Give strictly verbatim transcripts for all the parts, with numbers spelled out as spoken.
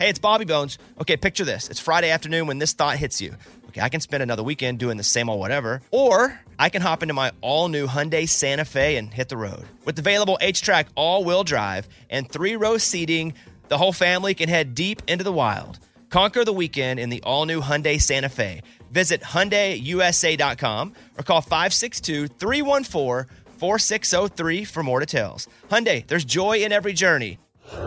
Hey, it's Bobby Bones. Okay, picture this. It's Friday afternoon when this thought hits you. Okay, I can spend another weekend doing the same old whatever, or I can hop into my all-new Hyundai Santa Fe and hit the road. With available H-Track all-wheel drive and three-row seating, the whole family can head deep into the wild. Conquer the weekend in the all-new Hyundai Santa Fe. Visit Hyundai U S A dot com or call five six two, three one four, four six zero three for more details. Hyundai, there's joy in every journey.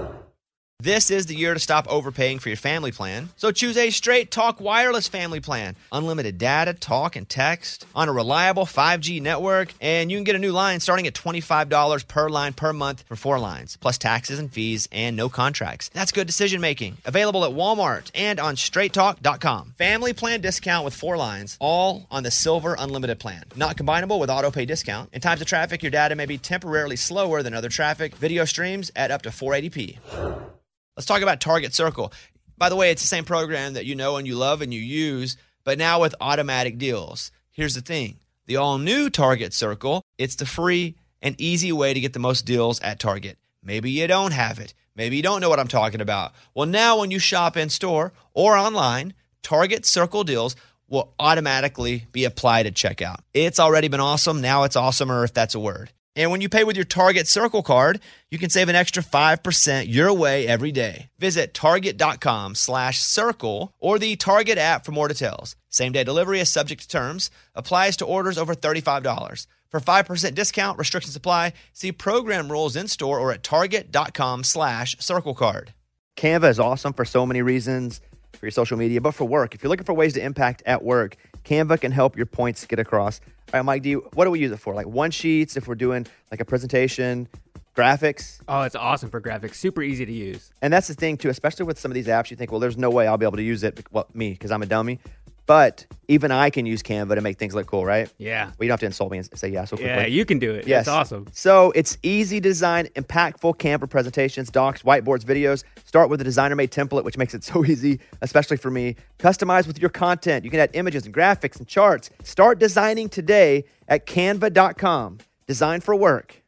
This is the year to stop overpaying for your family plan. So choose a Straight Talk Wireless family plan. Unlimited data, talk, and text on a reliable five G network. And you can get a new line starting at twenty-five dollars per line per month for four lines, plus taxes and fees and no contracts. That's good decision making. Available at Walmart and on straight talk dot com. Family plan discount with four lines, all on the Silver Unlimited plan. Not combinable with auto pay discount. In times of traffic, your data may be temporarily slower than other traffic. Video streams at up to four eighty p. Let's talk about Target Circle. By the way, it's the same program that you know and you love and you use, but now with automatic deals. Here's the thing. The all-new Target Circle, it's the free and easy way to get the most deals at Target. Maybe you don't have it. Maybe you don't know what I'm talking about. Well, now when you shop in-store or online, Target Circle deals will automatically be applied at checkout. It's already been awesome. Now it's awesomer, if that's a word. And when you pay with your Target Circle card, you can save an extra five percent your way every day. Visit target.com slash circle or the Target app for more details. Same-day delivery is subject to terms. Applies to orders over thirty-five dollars. For five percent discount, restrictions apply. See program rules in-store or at target.com slash circle card. Canva is awesome for so many reasons, for your social media, but for work. If you're looking for ways to impact at work, Canva can help your points get across. All right, Mike, do you, what do we use it for? Like one sheets, if we're doing like a presentation, graphics? Oh, it's awesome for graphics. Super easy to use. And that's the thing, too, especially with some of these apps. You think, well, there's no way I'll be able to use it. Well, me, because I'm a dummy. But even I can use Canva to make things look cool, right? Yeah. Well, you don't have to insult me and say yeah so quickly. Yeah, you can do it. Yes. It's awesome. So it's easy to design impactful Canva presentations, docs, whiteboards, videos. Start with a designer-made template, which makes it so easy, especially for me. Customize with your content. You can add images and graphics and charts. Start designing today at canva dot com. Design for work.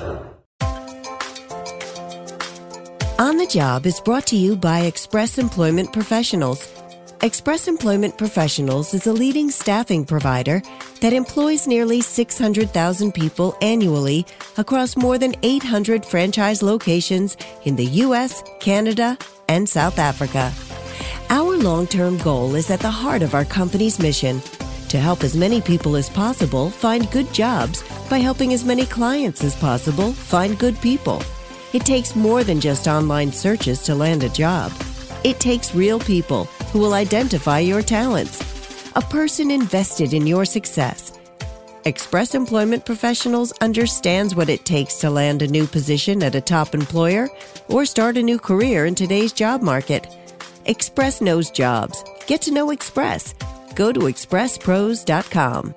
On the Job is brought to you by Express Employment Professionals. Express Employment Professionals is a leading staffing provider that employs nearly six hundred thousand people annually across more than eight hundred franchise locations in the U S, Canada, and South Africa. Our long-term goal is at the heart of our company's mission to help as many people as possible find good jobs by helping as many clients as possible find good people. It takes more than just online searches to land a job. It takes real people who will identify your talents. A person invested in your success. Express Employment Professionals understands what it takes to land a new position at a top employer or start a new career in today's job market. Express knows jobs. Get to know Express. Go to express pros dot com.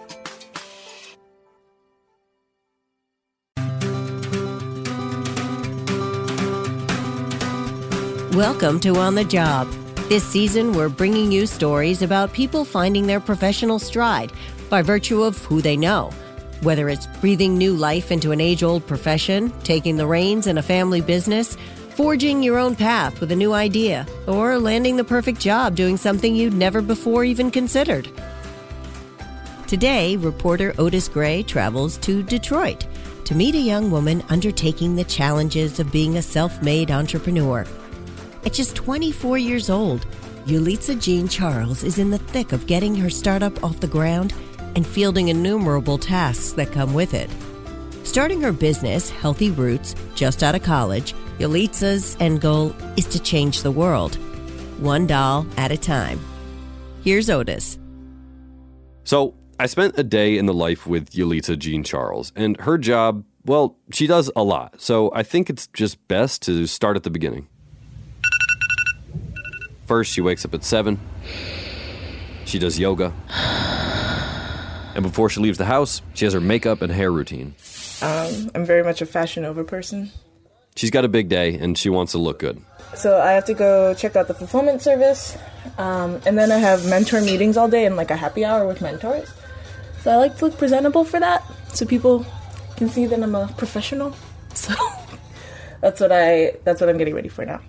Welcome to On the Job. This season, we're bringing you stories about people finding their professional stride by virtue of who they know. Whether it's breathing new life into an age-old profession, taking the reins in a family business, forging your own path with a new idea, or landing the perfect job doing something you'd never before even considered. Today, reporter Otis Gray travels to Detroit to meet a young woman undertaking the challenges of being a self-made entrepreneur. At just twenty-four years old, Yulitza Jean Charles is in the thick of getting her startup off the ground and fielding innumerable tasks that come with it. Starting her business, Healthy Roots, just out of college, Yulitza's end goal is to change the world, one doll at a time. Here's Otis. So, I spent a day in the life with Yulitza Jean Charles, and her job, well, she does a lot. So I think it's just best to start at the beginning. First, she wakes up at seven. She does yoga. And before she leaves the house, she has her makeup and hair routine. Um, I'm very much a Fashion Nova person. She's got a big day, and she wants to look good. So I have to go check out the fulfillment service, um, and then I have mentor meetings all day and like a happy hour with mentors. So I like to look presentable for that, so people can see that I'm a professional. So that's what I that's what I'm getting ready for now.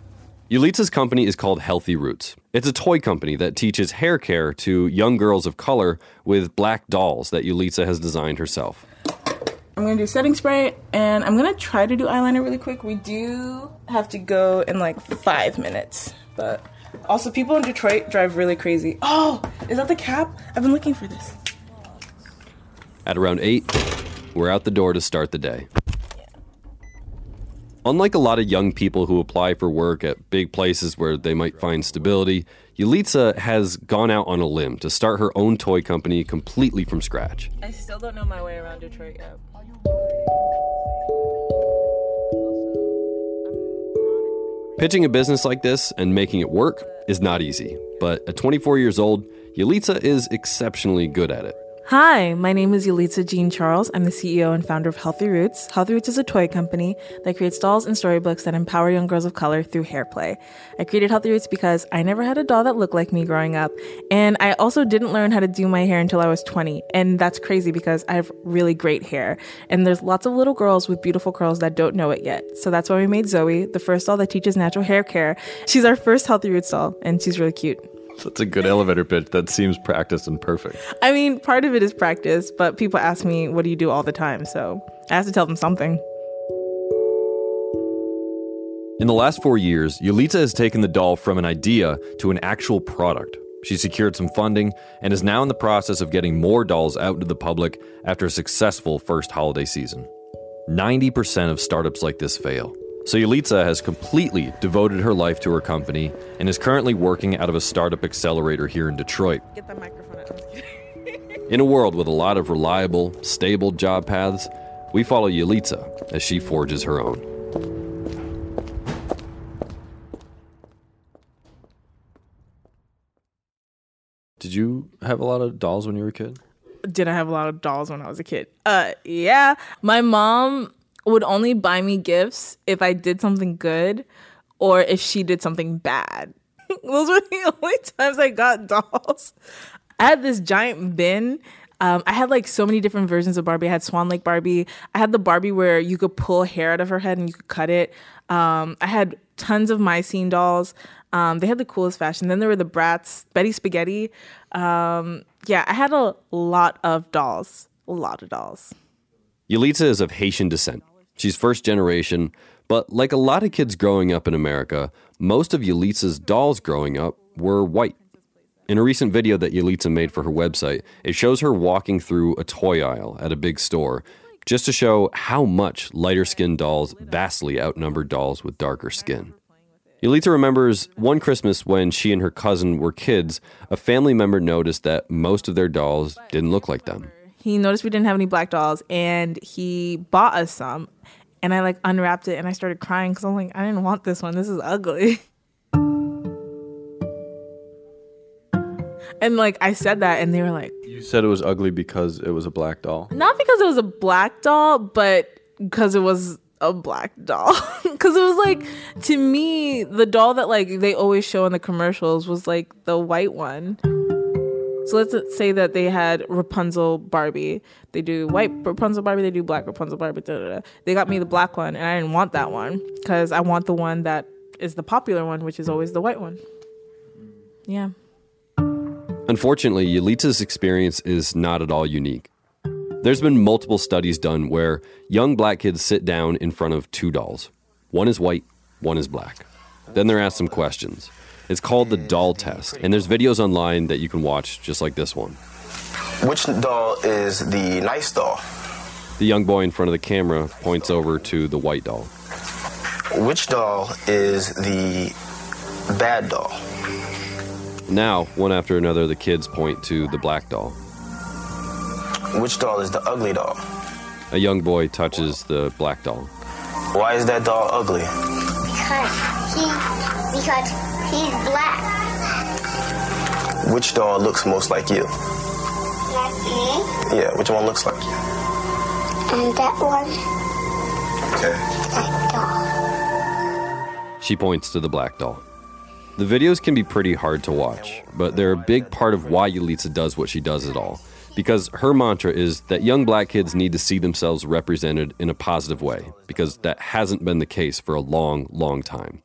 Yulitsa's company is called Healthy Roots. It's a toy company that teaches hair care to young girls of color with black dolls that Yulitsa has designed herself. I'm going to do setting spray, and I'm going to try to do eyeliner really quick. We do have to go in like five minutes, but also people in Detroit drive really crazy. Oh, is that the cap? I've been looking for this. At around eight, we're out the door to start the day. Unlike a lot of young people who apply for work at big places where they might find stability, Yulitsa has gone out on a limb to start her own toy company completely from scratch. I still don't know my way around Detroit yet. Pitching a business like this and making it work is not easy, but at twenty-four years old, Yulitsa is exceptionally good at it. Hi, my name is Yulitsa Jean Charles. I'm the C E O and founder of Healthy Roots. Healthy Roots is a toy company that creates dolls and storybooks that empower young girls of color through hair play. I created Healthy Roots because I never had a doll that looked like me growing up, and I also didn't learn how to do my hair until I was twenty, and that's crazy because I have really great hair, and there's lots of little girls with beautiful curls that don't know it yet. So that's why we made Zoe, the first doll that teaches natural hair care. She's our first Healthy Roots doll, and she's really cute. That's a good elevator pitch. That seems practiced and perfect. I mean, part of it is practice, but people ask me, what do you do all the time? So I have to tell them something. In the last four years, Yulitsa has taken the doll from an idea to an actual product. She secured some funding and is now in the process of getting more dolls out to the public after a successful first holiday season. ninety percent of startups like this fail. So Yulitsa has completely devoted her life to her company and is currently working out of a startup accelerator here in Detroit. Get that microphone out. In a world with a lot of reliable, stable job paths, we follow Yulitsa as she forges her own. Did you have a lot of dolls when you were a kid? Did I have a lot of dolls when I was a kid? Uh, yeah. My mom would only buy me gifts if I did something good or if she did something bad. Those were the only times I got dolls. I had this giant bin. Um, I had like so many different versions of Barbie. I had Swan Lake Barbie. I had the Barbie where you could pull hair out of her head and you could cut it. Um, I had tons of Mycene dolls. Um, they had the coolest fashion. Then there were the Bratz, Betty Spaghetti. Um, yeah, I had a lot of dolls. A lot of dolls. Yulitsa is of Haitian descent. She's first generation, but like a lot of kids growing up in America, most of Yulitsa's dolls growing up were white. In a recent video that Yulitsa made for her website, it shows her walking through a toy aisle at a big store, just to show how much lighter-skinned dolls vastly outnumber dolls with darker skin. Yulitsa remembers one Christmas when she and her cousin were kids, a family member noticed that most of their dolls didn't look like them. He noticed we didn't have any black dolls, and he bought us some. And I like unwrapped it, and I started crying because I'm like, I didn't want this one. This is ugly. And like I said that, and they were like, You said it was ugly because it was a black doll? not because it was a black doll, but because it was a black doll. Because it was like, to me, the doll that like they always show in the commercials was like the white one. So let's say that they had Rapunzel Barbie. They do white Rapunzel Barbie, they do black Rapunzel Barbie. Da, da, da. They got me the black one, and I didn't want that one because I want the one that is the popular one, which is always the white one. Yeah. Unfortunately, Yulitsa's experience is not at all unique. There's been multiple studies done where young black kids sit down in front of two dolls. One is white, one is black. Then they're asked some questions. It's called the doll test, and there's videos online that you can watch just like this one. Which doll is the nice doll? The young boy in front of the camera points over to the white doll. Which doll is the bad doll? Now, one after another, the kids point to the black doll. Which doll is the ugly doll? A young boy touches the black doll. Why is that doll ugly? Because he, because he's black. Which doll looks most like you? Like me. Yeah, which one looks like you? And that one. Okay. That doll. She points to the black doll. The videos can be pretty hard to watch, but they're a big part of why Yulitsa does what she does at all. Because her mantra is that young black kids need to see themselves represented in a positive way, because that hasn't been the case for a long, long time.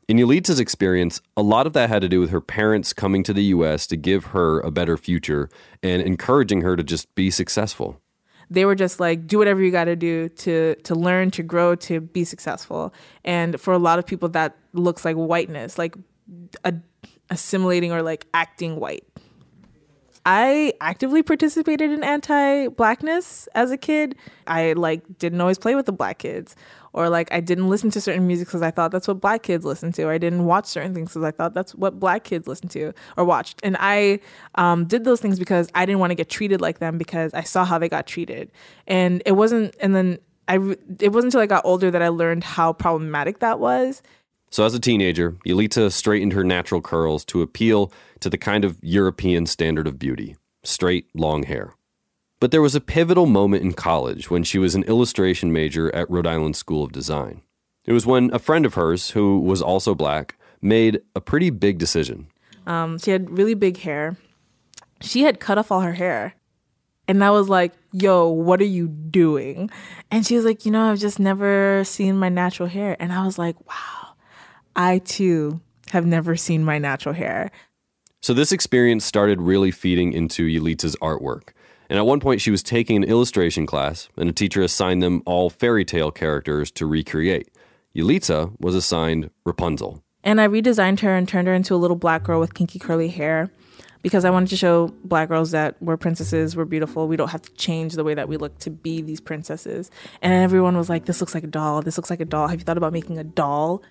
In Yelitsa's experience, a lot of that had to do with her parents coming to the U S to give her a better future and encouraging her to just be successful. They were just like, do whatever you got to do to to learn, to grow, to be successful. And for a lot of people, that looks like whiteness, like a, assimilating or like acting white. I actively participated in anti-blackness as a kid. I like didn't always play with the black kids, or like I didn't listen to certain music because I thought that's what black kids listen to. Or I didn't watch certain things because I thought that's what black kids listen to or watched. And I um, did those things because I didn't want to get treated like them because I saw how they got treated. And it wasn't, and then I, it wasn't until I got older that I learned how problematic that was. So as a teenager, Yelitsa straightened her natural curls to appeal to the kind of European standard of beauty, straight, long hair. But there was a pivotal moment in college when she was an illustration major at Rhode Island School of Design. It was when a friend of hers, who was also black, made a pretty big decision. Um, she had really big hair. She had cut off all her hair. And I was like, yo, what are you doing? And she was like, you know, I've just never seen my natural hair. And I was like, wow, I too have never seen my natural hair. So this experience started really feeding into Yelitsa's artwork. And at one point she was taking an illustration class, and a teacher assigned them all fairy tale characters to recreate. Yelitsa was assigned Rapunzel. And I redesigned her and turned her into a little black girl with kinky curly hair because I wanted to show black girls that we're princesses, we're beautiful, we don't have to change the way that we look to be these princesses. And everyone was like, this looks like a doll, this looks like a doll. Have you thought about making a doll?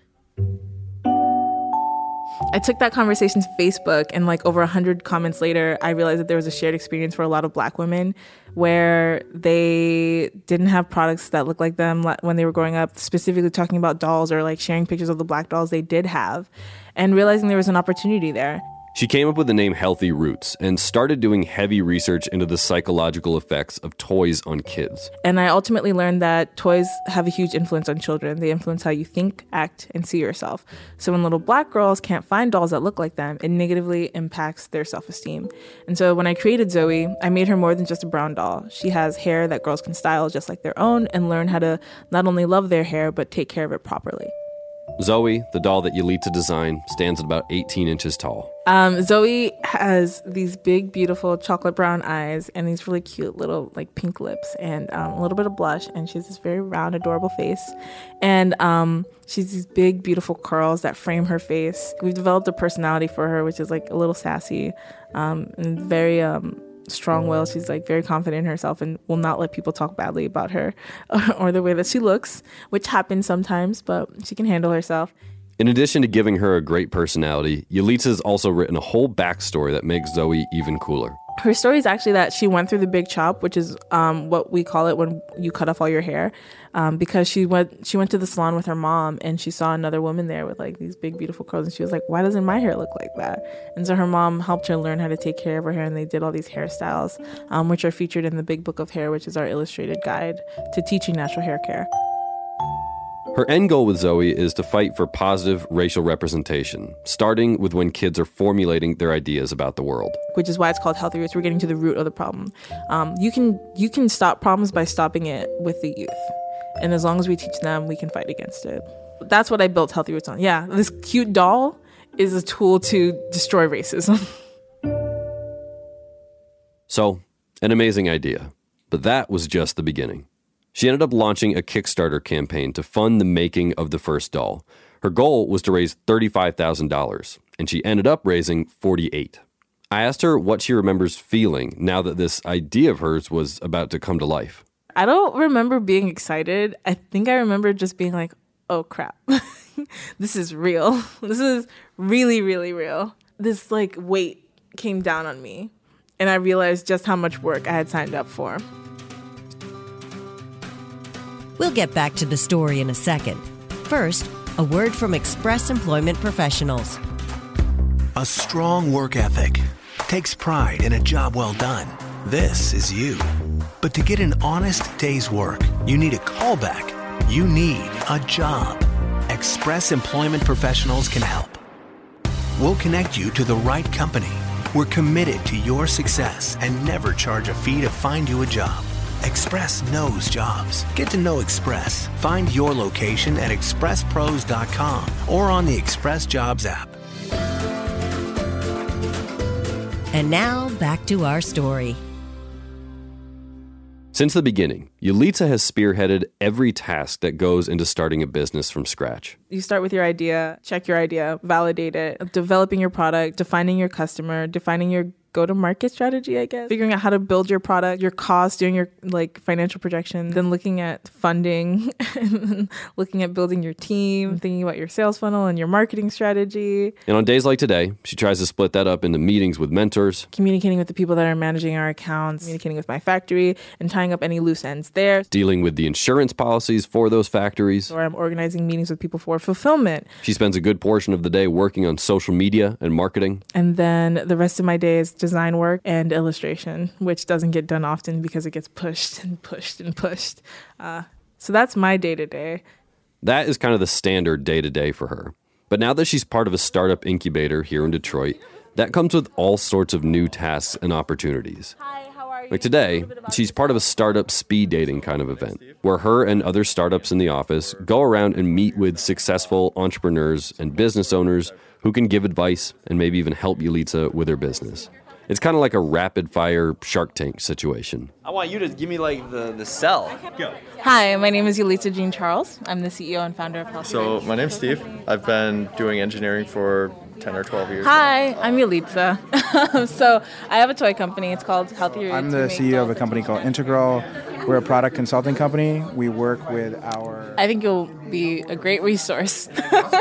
I took that conversation to Facebook, and like over a hundred comments later, I realized that there was a shared experience for a lot of black women where they didn't have products that looked like them when they were growing up, specifically talking about dolls or like sharing pictures of the black dolls they did have, and realizing there was an opportunity there. She came up with the name Healthy Roots and started doing heavy research into the psychological effects of toys on kids. And I ultimately learned that toys have a huge influence on children. They influence how you think, act, and see yourself. So when little black girls can't find dolls that look like them, it negatively impacts their self-esteem. And so when I created Zoe, I made her more than just a brown doll. She has hair that girls can style just like their own and learn how to not only love their hair, but take care of it properly. Zoe, the doll that Yelitsa designed, stands at about eighteen inches tall. Um, Zoe has these big, beautiful chocolate brown eyes and these really cute little like pink lips and um, a little bit of blush. And she has this very round, adorable face. And um, she has these big, beautiful curls that frame her face. We've developed a personality for her, which is like a little sassy um, and very... Um, strong-willed. She's like very confident in herself and will not let people talk badly about her or, or the way that she looks, which happens sometimes, but she can handle herself. In addition to giving her a great personality, Yelitsa's also written a whole backstory that makes Zoe even cooler. Her story is actually that she went through the big chop, which is um, what we call it when you cut off all your hair, um, because she went she went to the salon with her mom and she saw another woman there with like these big, beautiful curls. And she was like, why doesn't my hair look like that? And so her mom helped her learn how to take care of her hair. And they did all these hairstyles, um, which are featured in the Big Book of Hair, which is our illustrated guide to teaching natural hair care. Her end goal with Zoe is to fight for positive racial representation, starting with when kids are formulating their ideas about the world. Which is why it's called Healthy Roots. We're getting to the root of the problem. Um, you can you can stop problems by stopping it with the youth. And as long as we teach them, we can fight against it. That's what I built Healthy Roots on. Yeah, this cute doll is a tool to destroy racism. So, an amazing idea. But that was just the beginning. She ended up launching a Kickstarter campaign to fund the making of the first doll. Her goal was to raise thirty-five thousand dollars, and she ended up raising forty-eight thousand dollars. I asked her what she remembers feeling now that this idea of hers was about to come to life. I don't remember being excited. I think I remember just being like, oh crap, this is real. This is really, really real. This like weight came down on me, and I realized just how much work I had signed up for. We'll get back to the story in a second. First, a word from Express Employment Professionals. A strong work ethic takes pride in a job well done. This is you. But to get an honest day's work, you need a callback. You need a job. Express Employment Professionals can help. We'll connect you to the right company. We're committed to your success and never charge a fee to find you a job. Express knows jobs. Get to know Express. Find your location at express pros dot com or on the Express Jobs app. And now back to our story. Since the beginning, Yulitza has spearheaded every task that goes into starting a business from scratch. You start with your idea, check your idea, validate it, developing your product, defining your customer, defining your go-to-market strategy, I guess. Figuring out how to build your product, your cost, doing your like financial projections, then looking at funding, and looking at building your team, thinking about your sales funnel and your marketing strategy. And on days like today, she tries to split that up into meetings with mentors, Communicating with the people that are managing our accounts, communicating with my factory, and tying up any loose ends there. dealing with the insurance policies for those factories. Or I'm organizing meetings with people for fulfillment. She spends a good portion of the day working on social media and marketing. And then the rest of my day is design work and illustration, which doesn't get done often because it gets pushed and pushed and pushed. Uh, so that's my day-to-day. That is kind of the standard day-to-day for her. But now that she's part of a startup incubator here in Detroit, that comes with all sorts of new tasks and opportunities. Hi, how are you? Like today, she's part of a startup speed dating kind of event, where her and other startups in the office go around and meet with successful entrepreneurs and business owners who can give advice and maybe even help Yulitza with her business. It's kind of like a rapid-fire Shark Tank situation. I want you to give me, like, the, the sell. Go. Hi, my name is Yulitza Jean Charles. I'm the C E O and founder of Healthy So, Roots. my name's Steve. I've been doing engineering for ten or twelve years. Hi, I'm Yulitza. So, I have a toy company. It's called Healthy Roots. I'm the C E O of a company called Integral. We're a product consulting company. We work with our... I think you'll be a great resource.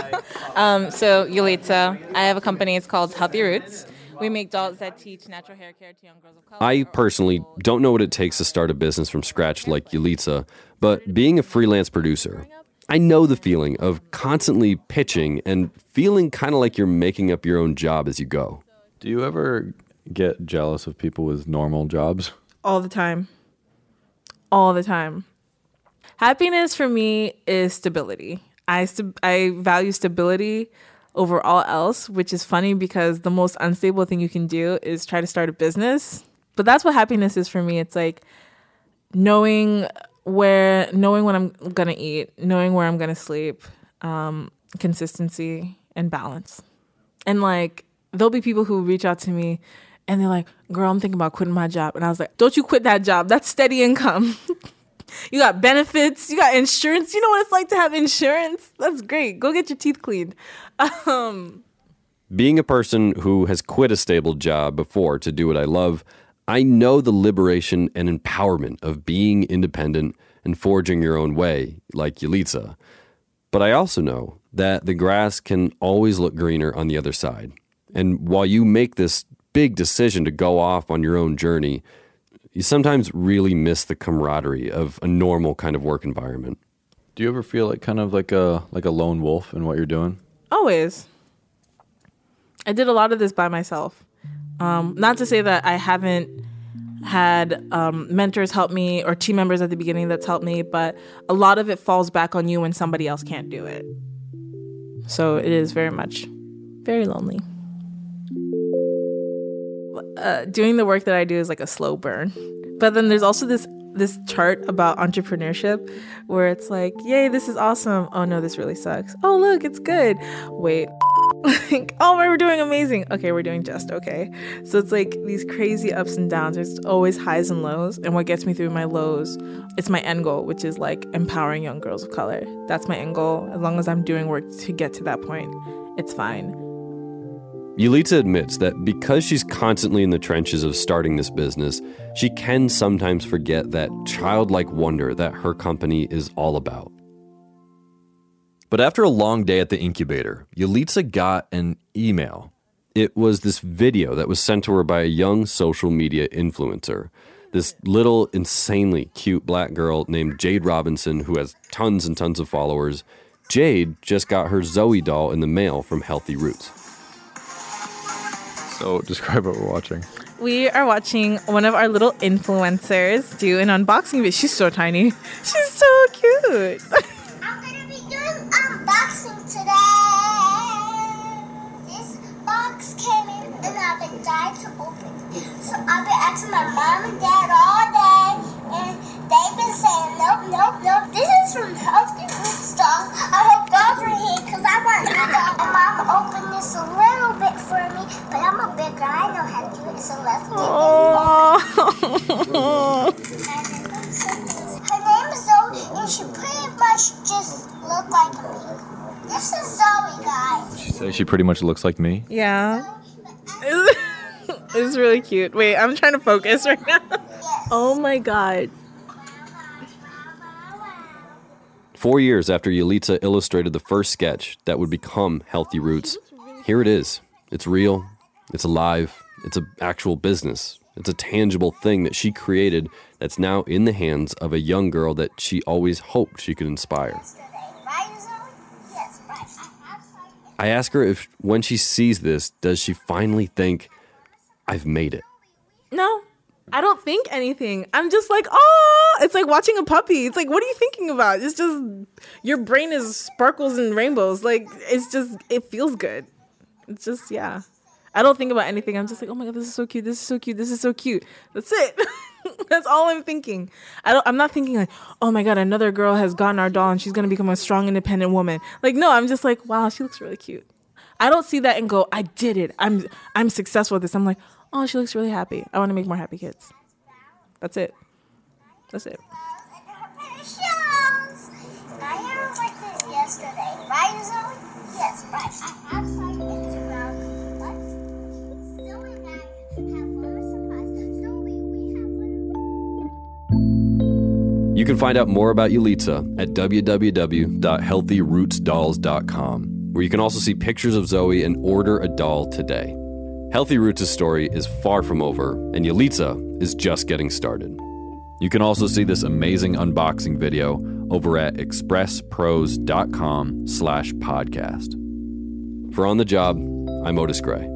um, so, Yulitza, I have a company. It's called Healthy Roots. We make dolls that teach natural hair care to young girls of color. I personally don't know what it takes to start a business from scratch like Yulitza, but being a freelance producer, I know the feeling of constantly pitching and feeling kind of like you're making up your own job as you go. Do you ever get jealous of people with normal jobs? All the time. All the time. Happiness for me is stability. I st- I value stability over all else, which is funny because the most unstable thing you can do is try to start a business. But that's what happiness is for me. It's like knowing where, knowing what I'm gonna eat, knowing where I'm gonna sleep, um, consistency and balance. And like, there'll be people who reach out to me and they're like, girl, I'm thinking about quitting my job. And I was like, don't you quit that job. That's steady income. You got benefits, you got insurance. You know what it's like to have insurance? That's great. Go get your teeth cleaned. Um, Being a person who has quit a stable job before to do what I love, I know the liberation and empowerment of being independent and forging your own way, like Yulitza. But I also know that the grass can always look greener on the other side. And while you make this big decision to go off on your own journey, you sometimes really miss the camaraderie of a normal kind of work environment. Do you ever feel like kind of like a like a lone wolf in what you're doing? Always. I did a lot of this by myself. Um, not to say that I haven't had um, mentors help me or team members at the beginning that's helped me, but a lot of it falls back on you when somebody else can't do it. So it is very much, very lonely. Uh, doing the work that I do is like a slow burn. But then there's also this this chart about entrepreneurship where it's like, yay, this is awesome. Oh no, this really sucks. Oh look, it's good. Wait. Like, oh, we're doing amazing. Okay, we're doing just okay. So it's like these crazy ups and downs. There's always highs and lows. And what gets me through my lows, it's my end goal, which is like empowering young girls of color. That's my end goal. As long as I'm doing work to get to that point, it's fine. Yulitza admits that because she's constantly in the trenches of starting this business, she can sometimes forget that childlike wonder that her company is all about. But after a long day at the incubator, Yulitza got an email. It was this video that was sent to her by a young social media influencer. This little, insanely cute black girl named Jade Robinson who has tons and tons of followers. Jade just got her Zoe doll in the mail from Healthy Roots. So describe what we're watching. We are watching one of our little influencers do an unboxing video. She's so tiny. She's so cute. I'm gonna be doing unboxing today. This box came in and I've been dying to open it. So I've been asking my mom and dad all day, and They've been saying, nope, nope, nope. This is from Healthy Roots Dolls. I hope dolls are here because I want a doll. And Mom opened this a little bit for me, but I'm a big girl. I know how to do it, so let's get this. Her name is Zoe, and she pretty much just looked like me. This is Zoe, guys. She says she pretty much looks like me. Yeah. It's really cute. Wait, I'm trying to focus right now. Oh my God. Four years after Yelitsa illustrated the first sketch that would become Healthy Roots, here it is. It's real. It's alive. It's an actual business. It's a tangible thing that she created that's now in the hands of a young girl that she always hoped she could inspire. I ask her if when she sees this, does she finally think, I've made it? No, I don't think anything. I'm just like, oh, it's like watching a puppy. It's like, what are you thinking about? It's just, your brain is sparkles and rainbows. Like, it's just, it feels good. It's just, yeah. I don't think about anything. I'm just like, oh my God, this is so cute. This is so cute. This is so cute. That's it. That's all I'm thinking. I don't, I'm not thinking like, oh my God, another girl has gotten our doll and she's going to become a strong, independent woman. Like, no, I'm just like, wow, she looks really cute. I don't see that and go, I did it. I'm, I'm successful at this. I'm like, oh, she looks really happy. I want to make more happy kids. That's it. That's it. I heard like this yesterday. Right, Zoe? Yes, right. I have some Instagram. You can find out more about Yelitsa at w w w dot healthy roots dolls dot com, where you can also see pictures of Zoe and order a doll today. Healthy Roots' story is far from over, and Yelitsa is just getting started. You can also see this amazing unboxing video over at expresspros dot com slash podcast. For On the Job, I'm Otis Gray.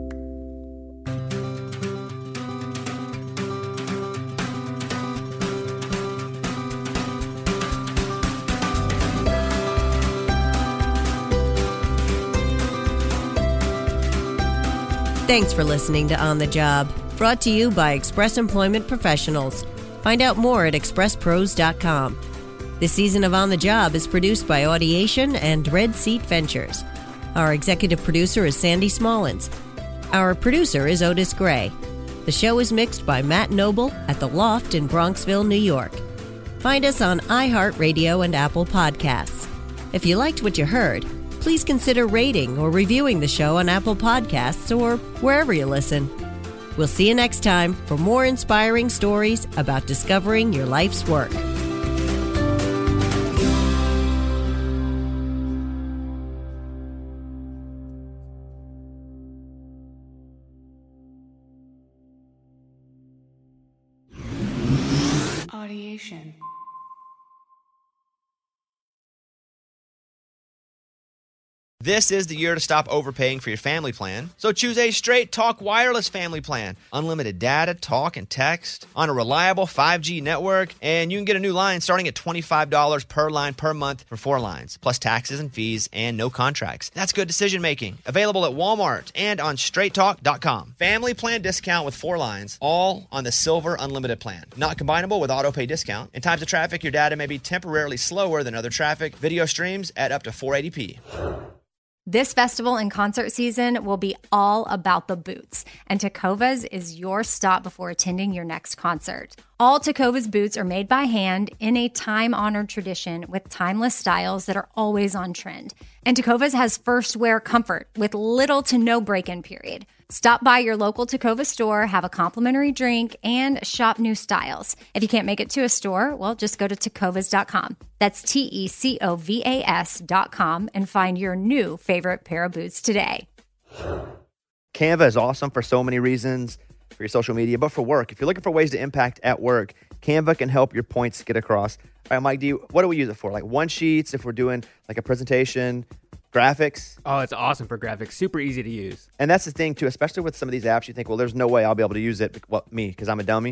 Thanks for listening to On the Job, brought to you by Express Employment Professionals. Find out more at express pros dot com. This season of On the Job is produced by Audiation and Red Seat Ventures. Our executive producer is Sandy Smallins. Our producer is Otis Gray. The show is mixed by Matt Noble at The Loft in Bronxville, New York. Find us on iHeartRadio and Apple Podcasts. If you liked what you heard, please consider rating or reviewing the show on Apple Podcasts or wherever you listen. We'll see you next time for more inspiring stories about discovering your life's work. Audiation. This is the year to stop overpaying for your family plan. So choose a Straight Talk Wireless family plan. Unlimited data, talk, and text on a reliable five G network. And you can get a new line starting at twenty-five dollars per line per month for four lines, plus taxes and fees and no contracts. That's good decision making. Available at Walmart and on straight talk dot com. Family plan discount with four lines, all on the Silver Unlimited plan. Not combinable with auto pay discount. In times of traffic, your data may be temporarily slower than other traffic. Video streams at up to four eighty p. This festival and concert season will be all about the boots, and Tecovas is your stop before attending your next concert. All Tecovas boots are made by hand in a time-honored tradition with timeless styles that are always on trend. And Tecovas has first wear comfort with little to no break-in period. Stop by your local Tecova store, have a complimentary drink, and shop new styles. If you can't make it to a store, well, just go to tecovas dot com. That's T E C O V A S dot com and find your new favorite pair of boots today. Canva is awesome for so many reasons, for your social media, but for work. If you're looking for ways to impact at work, Canva can help your points get across. All right, Mike, do you, what do we use it for? Like one sheets, if we're doing like a presentation, graphics? Oh, it's awesome for graphics. Super easy to use. And that's the thing, too, especially with some of these apps, you think, well, there's no way I'll be able to use it, well, me, because I'm a dummy.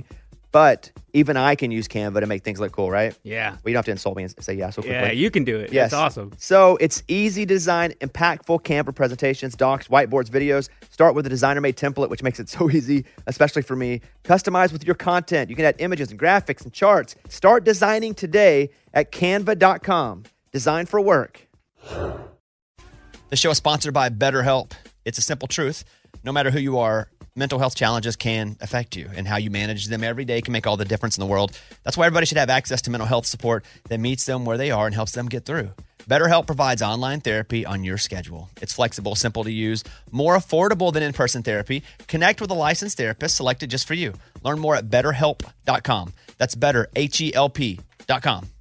But even I can use Canva to make things look cool, right? Yeah. Well, you don't have to insult me and say yeah so quickly. Yeah, you can do it. Yes. That's awesome. So it's easy to design impactful Canva presentations, docs, whiteboards, videos. Start with a designer-made template, which makes it so easy, especially for me. Customize with your content. You can add images and graphics and charts. Start designing today at canva dot com. Design for work. The show is sponsored by BetterHelp. It's a simple truth. No matter who you are, mental health challenges can affect you, and how you manage them every day can make all the difference in the world. That's why everybody should have access to mental health support that meets them where they are and helps them get through. BetterHelp provides online therapy on your schedule. It's flexible, simple to use, more affordable than in-person therapy. Connect with a licensed therapist selected just for you. Learn more at better help dot com. That's better, H E L P dot com.